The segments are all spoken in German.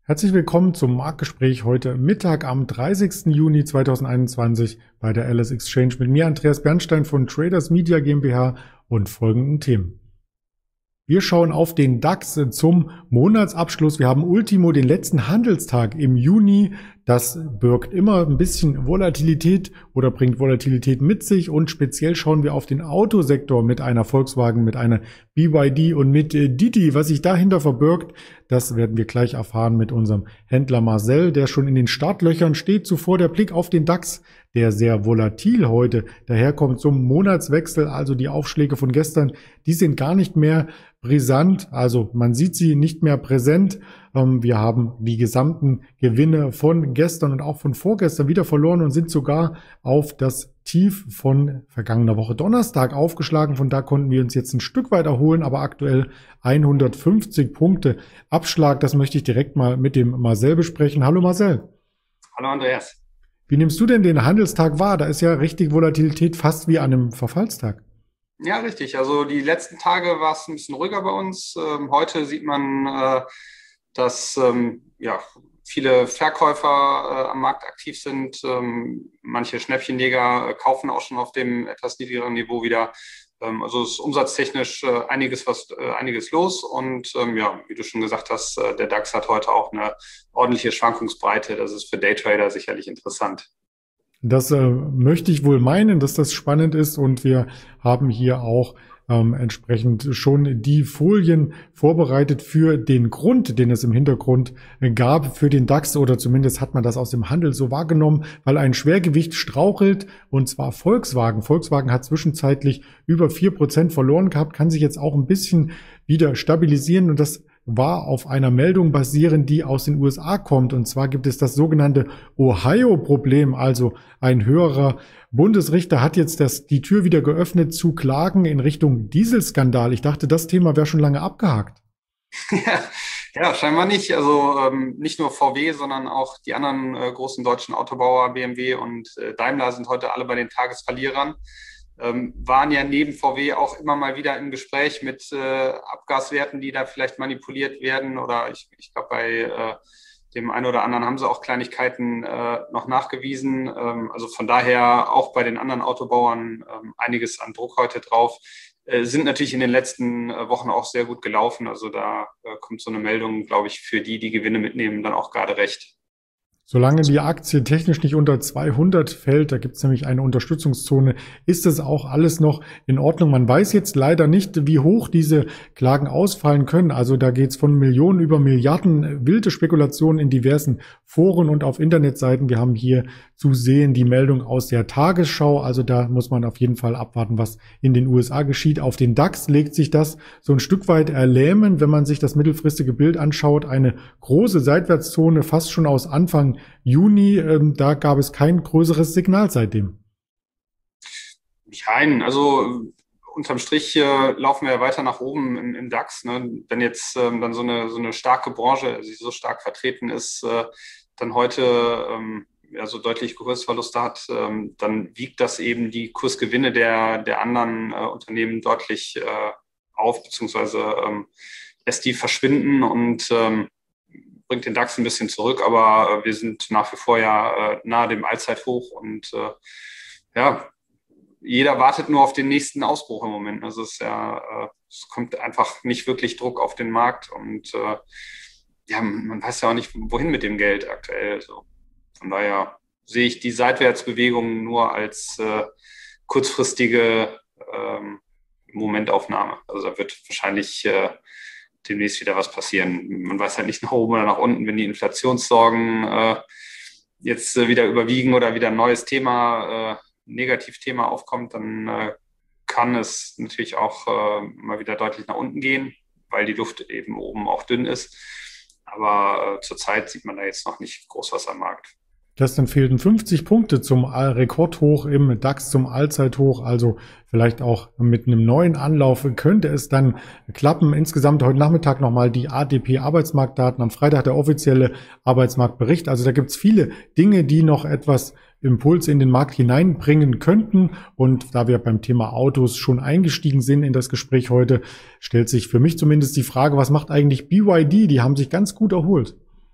Herzlich willkommen zum Marktgespräch heute Mittag am 30. Juni 2021 bei der LS Exchange mit mir, Andreas Bernstein von Traders Media GmbH und folgenden Themen. Wir schauen auf den DAX zum Monatsabschluss. Wir haben Ultimo, den letzten Handelstag im Juni. Das birgt immer ein bisschen Volatilität oder bringt Volatilität mit sich. Und speziell schauen wir auf den Autosektor mit einer Volkswagen, mit einer BYD und mit Didi. Was sich dahinter verbirgt, das werden wir gleich erfahren mit unserem Händler Marcel, der schon in den Startlöchern steht. Zuvor der Blick auf den DAX, der sehr volatil heute daherkommt zum Monatswechsel. Also die Aufschläge von gestern, die sind gar nicht mehr brisant. Also man sieht sie nicht mehr präsent. Wir haben die gesamten Gewinne von gestern und auch von vorgestern wieder verloren und sind sogar auf das Tief von vergangener Woche Donnerstag aufgeschlagen. Von da konnten wir uns jetzt ein Stück weit erholen, aber aktuell 150 Punkte Abschlag. Das möchte ich direkt mal mit dem Marcel besprechen. Hallo Marcel. Hallo Andreas. Wie nimmst du denn den Handelstag wahr? Da ist ja richtig Volatilität, fast wie an einem Verfallstag. Ja, richtig. Also die letzten Tage war es ein bisschen ruhiger bei uns. Heute sieht man, dass viele Verkäufer am Markt aktiv sind. Manche Schnäppchenjäger kaufen auch schon auf dem etwas niedrigeren Niveau wieder. Also ist umsatztechnisch einiges los. Und wie du schon gesagt hast, der DAX hat heute auch eine ordentliche Schwankungsbreite. Das ist für Daytrader sicherlich interessant. Das möchte ich wohl meinen, dass das spannend ist, und wir haben hier auch entsprechend schon die Folien vorbereitet für den Grund, den es im Hintergrund gab für den DAX, oder zumindest hat man das aus dem Handel so wahrgenommen, weil ein Schwergewicht strauchelt, und zwar Volkswagen. Volkswagen hat zwischenzeitlich über 4% verloren gehabt, kann sich jetzt auch ein bisschen wieder stabilisieren, und das war auf einer Meldung basierend, die aus den USA kommt. Und zwar gibt es das sogenannte Ohio-Problem. Also ein höherer Bundesrichter hat jetzt die Tür wieder geöffnet zu Klagen in Richtung Dieselskandal. Ich dachte, das Thema wäre schon lange abgehakt. Ja, scheinbar nicht. Also nicht nur VW, sondern auch die anderen großen deutschen Autobauer, BMW und Daimler, sind heute alle bei den Tagesverlierern. Waren ja neben VW auch immer mal wieder im Gespräch mit Abgaswerten, die da vielleicht manipuliert werden, oder ich glaube, bei dem einen oder anderen haben sie auch Kleinigkeiten noch nachgewiesen. Also von daher auch bei den anderen Autobauern einiges an Druck heute drauf. Sind natürlich in den letzten Wochen auch sehr gut gelaufen. Also da kommt so eine Meldung, glaube ich, für die Gewinne mitnehmen, dann auch gerade recht. Solange die Aktie technisch nicht unter 200 fällt, da gibt es nämlich eine Unterstützungszone, ist das auch alles noch in Ordnung. Man weiß jetzt leider nicht, wie hoch diese Klagen ausfallen können. Also da geht es von Millionen über Milliarden, wilde Spekulationen in diversen Foren und auf Internetseiten. Wir haben hier zu sehen die Meldung aus der Tagesschau. Also da muss man auf jeden Fall abwarten, was in den USA geschieht. Auf den DAX legt sich das so ein Stück weit erlähmend, wenn man sich das mittelfristige Bild anschaut. Eine große Seitwärtszone, fast schon aus Anfang Juni, da gab es kein größeres Signal seitdem. Nein, also unterm Strich laufen wir ja weiter nach oben im DAX. Ne? Wenn jetzt dann so eine starke Branche, die so stark vertreten ist, dann heute so deutlich Kursverluste hat, dann wiegt das eben die Kursgewinne der anderen Unternehmen deutlich auf, beziehungsweise lässt die verschwinden und bringt den DAX ein bisschen zurück, aber wir sind nach wie vor ja nahe dem Allzeithoch, und jeder wartet nur auf den nächsten Ausbruch im Moment. Also es kommt einfach nicht wirklich Druck auf den Markt, und man weiß ja auch nicht, wohin mit dem Geld aktuell. Also von daher sehe ich die Seitwärtsbewegung nur als kurzfristige Momentaufnahme. Also da wird wahrscheinlich demnächst wieder was passieren. Man weiß halt nicht nach oben oder nach unten, wenn die Inflationssorgen jetzt wieder überwiegen oder wieder ein neues Thema, Negativthema aufkommt, dann kann es natürlich auch mal wieder deutlich nach unten gehen, weil die Luft eben oben auch dünn ist. Aber zurzeit sieht man da jetzt noch nicht groß was am Markt. Gestern fehlten 50 Punkte zum Rekordhoch im DAX, zum Allzeithoch. Also vielleicht auch mit einem neuen Anlauf könnte es dann klappen. Insgesamt heute Nachmittag nochmal die ADP-Arbeitsmarktdaten. Am Freitag der offizielle Arbeitsmarktbericht. Also da gibt es viele Dinge, die noch etwas Impuls in den Markt hineinbringen könnten. Und da wir beim Thema Autos schon eingestiegen sind in das Gespräch heute, stellt sich für mich zumindest die Frage, was macht eigentlich BYD? Die haben sich ganz gut erholt.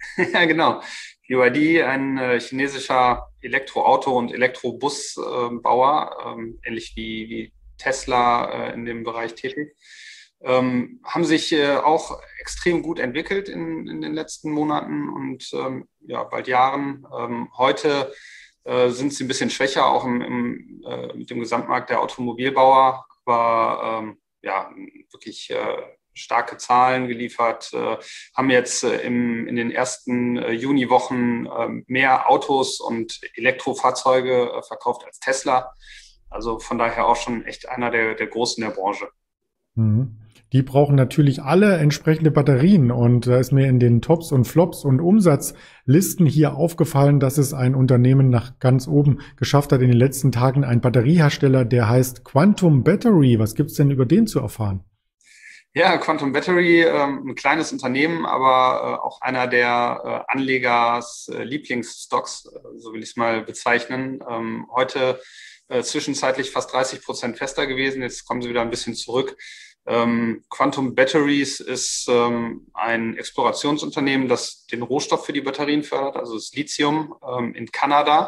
Ja, genau. BYD, ein chinesischer Elektroauto- und Elektrobusbauer, ähnlich wie Tesla in dem Bereich tätig, haben sich auch extrem gut entwickelt in den letzten Monaten und ja, bald Jahren. Heute sind sie ein bisschen schwächer, auch mit dem Gesamtmarkt der Automobilbauer, aber ja, wirklich starke Zahlen geliefert, haben jetzt in den ersten Juniwochen mehr Autos und Elektrofahrzeuge verkauft als Tesla. Also von daher auch schon echt einer der Großen der Branche. Mhm. Die brauchen natürlich alle entsprechende Batterien und da ist mir in den Tops und Flops und Umsatzlisten hier aufgefallen, dass es ein Unternehmen nach ganz oben geschafft hat in den letzten Tagen, ein Batteriehersteller, der heißt Quantum Battery. Was gibt's denn über den zu erfahren? Ja, Quantum Battery, ein kleines Unternehmen, aber auch einer der Anlegers Lieblingsstocks, so will ich es mal bezeichnen. Heute zwischenzeitlich fast 30% fester gewesen, jetzt kommen sie wieder ein bisschen zurück. Quantum Batteries ist ein Explorationsunternehmen, das den Rohstoff für die Batterien fördert, also das Lithium in Kanada.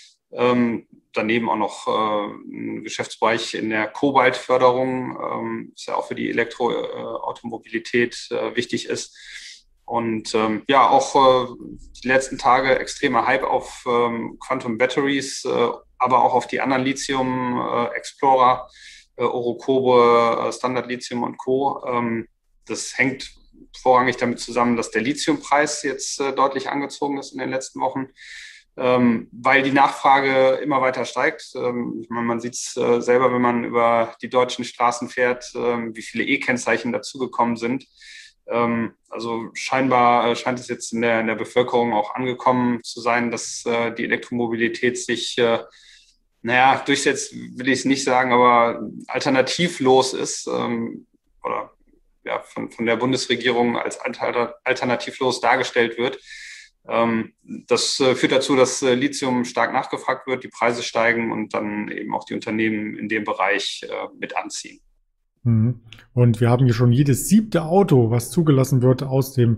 Daneben auch noch ein Geschäftsbereich in der Kobaltförderung, ist ja auch für die Elektroautomobilität wichtig ist. Und ja, auch die letzten Tage extremer Hype auf Quantum Batteries, aber auch auf die anderen Lithium-Explorer, Orocobre, Standard Lithium und Co. Das hängt vorrangig damit zusammen, dass der Lithiumpreis jetzt deutlich angezogen ist in den letzten Wochen, weil die Nachfrage immer weiter steigt. Ich meine, man sieht es selber, wenn man über die deutschen Straßen fährt, wie viele E-Kennzeichen dazugekommen sind. Also scheinbar scheint es jetzt in der Bevölkerung auch angekommen zu sein, dass die Elektromobilität sich, naja, durchsetzt, will ich es nicht sagen, aber alternativlos ist, oder ja, von der Bundesregierung als alternativlos dargestellt wird. Das führt dazu, dass Lithium stark nachgefragt wird, die Preise steigen und dann eben auch die Unternehmen in dem Bereich mit anziehen. Mhm. Und wir haben hier schon jedes 7. Auto, was zugelassen wird aus dem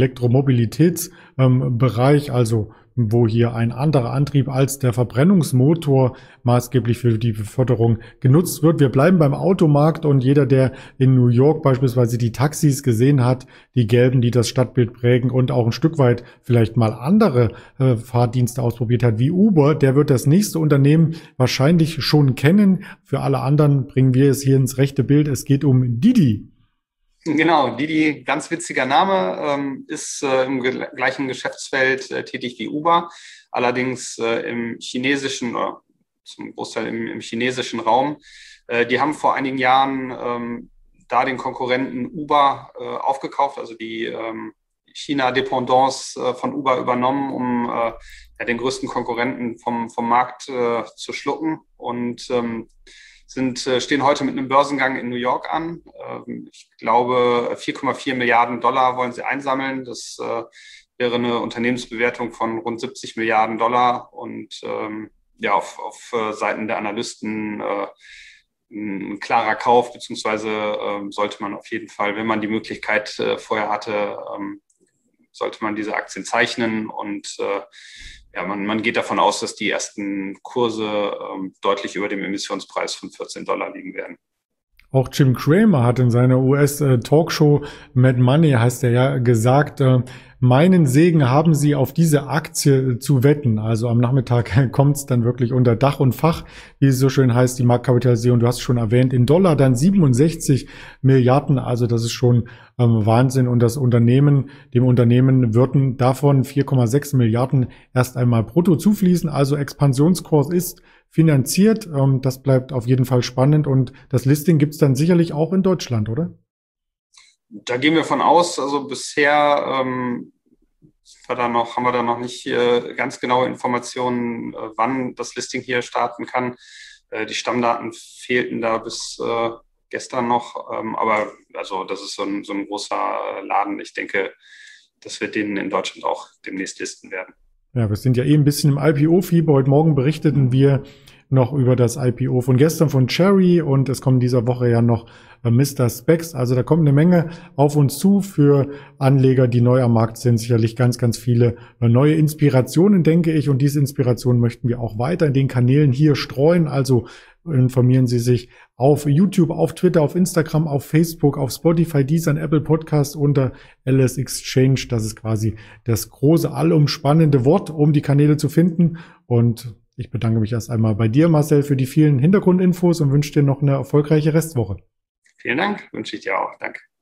Elektromobilitätsbereich, also wo hier ein anderer Antrieb als der Verbrennungsmotor maßgeblich für die Beförderung genutzt wird. Wir bleiben beim Automarkt und jeder, der in New York beispielsweise die Taxis gesehen hat, die gelben, die das Stadtbild prägen und auch ein Stück weit vielleicht mal andere Fahrdienste ausprobiert hat, wie Uber, der wird das nächste Unternehmen wahrscheinlich schon kennen. Für alle anderen bringen wir es hier ins rechte Bild. Es geht um Didi. Genau, Didi, ganz witziger Name, ist im gleichen Geschäftsfeld tätig wie Uber, allerdings im chinesischen oder zum Großteil im chinesischen Raum. Die haben vor einigen Jahren da den Konkurrenten Uber aufgekauft, also die China-Dependance von Uber übernommen, um ja, den größten Konkurrenten vom Markt zu schlucken und stehen heute mit einem Börsengang in New York an. Ich glaube, 4,4 Milliarden Dollar wollen sie einsammeln. Das wäre eine Unternehmensbewertung von rund 70 Milliarden Dollar und ja, auf Seiten der Analysten ein klarer Kauf, beziehungsweise sollte man auf jeden Fall, wenn man die Möglichkeit vorher hatte, sollte man diese Aktien zeichnen und ja, man geht davon aus, dass die ersten Kurse deutlich über dem Emissionspreis von 14 Dollar liegen werden. Auch Jim Cramer hat in seiner US-Talkshow Mad Money, heißt er ja, gesagt, meinen Segen haben Sie auf diese Aktie zu wetten. Also am Nachmittag kommt es dann wirklich unter Dach und Fach, wie es so schön heißt, die Marktkapitalisierung. Du hast es schon erwähnt, in Dollar dann 67 Milliarden. Also das ist schon Wahnsinn. Und dem Unternehmen würden davon 4,6 Milliarden erst einmal brutto zufließen. Also Expansionskurs ist finanziert. Das bleibt auf jeden Fall spannend und das Listing gibt's dann sicherlich auch in Deutschland, oder? Da gehen wir von aus. Also bisher haben wir da noch nicht ganz genaue Informationen, wann das Listing hier starten kann. Die Stammdaten fehlten da bis gestern noch. Aber also das ist so ein großer Laden. Ich denke, das wird den in Deutschland auch demnächst listen werden. Ja, wir sind ja ein bisschen im IPO-Fieber. Heute Morgen berichteten wir noch über das IPO von gestern von Cherry und es kommt dieser Woche ja noch Mr. Specs. Also da kommt eine Menge auf uns zu für Anleger, die neu am Markt sind. Sicherlich ganz, ganz viele neue Inspirationen, denke ich. Und diese Inspirationen möchten wir auch weiter in den Kanälen hier streuen. Also informieren Sie sich auf YouTube, auf Twitter, auf Instagram, auf Facebook, auf Spotify, Deezer und Apple Podcast unter LS Exchange. Das ist quasi das große, allumspannende Wort, um die Kanäle zu finden. Und ich bedanke mich erst einmal bei dir, Marcel, für die vielen Hintergrundinfos und wünsche dir noch eine erfolgreiche Restwoche. Vielen Dank, wünsche ich dir auch. Danke.